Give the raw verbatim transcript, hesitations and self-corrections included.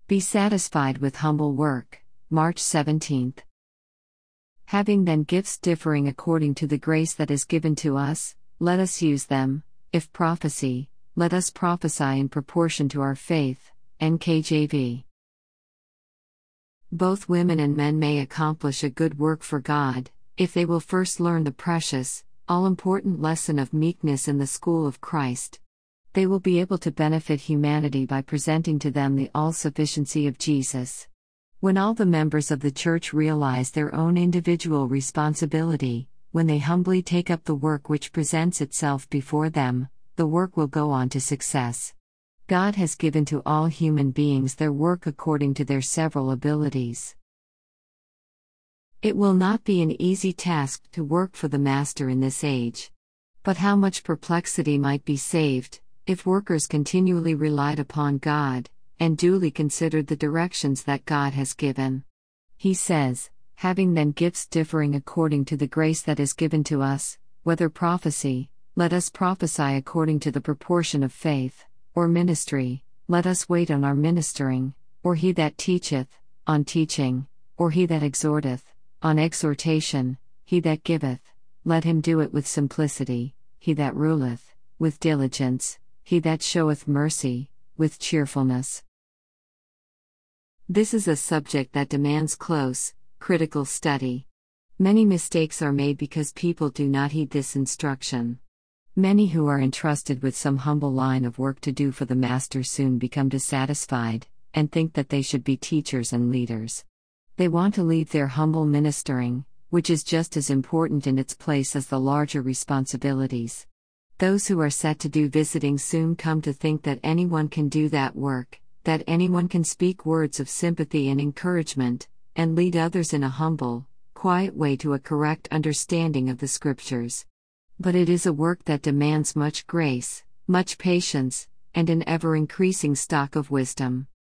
Be satisfied with humble work. March seventeenth. Having then gifts differing according to the grace that is given to us, let us use them. If prophecy, let us prophesy in proportion to our faith. N K J V. Both women and men may accomplish a good work for God, if they will first learn the precious, all-important lesson of meekness in the school of Christ. They will be able to benefit humanity by presenting to them the all-sufficiency of Jesus. When all the members of the Church realize their own individual responsibility, when they humbly take up the work which presents itself before them, the work will go on to success. God has given to all human beings their work according to their several abilities. It will not be an easy task to work for the Master in this age. But how much perplexity might be saved, if workers continually relied upon God, and duly considered the directions that God has given. He says, having then gifts differing according to the grace that is given to us, whether prophecy, let us prophesy according to the proportion of faith, or ministry, let us wait on our ministering, or he that teacheth, on teaching, or he that exhorteth, on exhortation, he that giveth, let him do it with simplicity, he that ruleth, with diligence, he that showeth mercy, with cheerfulness. This is a subject that demands close, critical study. Many mistakes are made because people do not heed this instruction. Many who are entrusted with some humble line of work to do for the Master soon become dissatisfied, and think that they should be teachers and leaders. They want to leave their humble ministering, which is just as important in its place as the larger responsibilities. Those who are set to do visiting soon come to think that anyone can do that work, that anyone can speak words of sympathy and encouragement, and lead others in a humble, quiet way to a correct understanding of the Scriptures. But it is a work that demands much grace, much patience, and an ever-increasing stock of wisdom.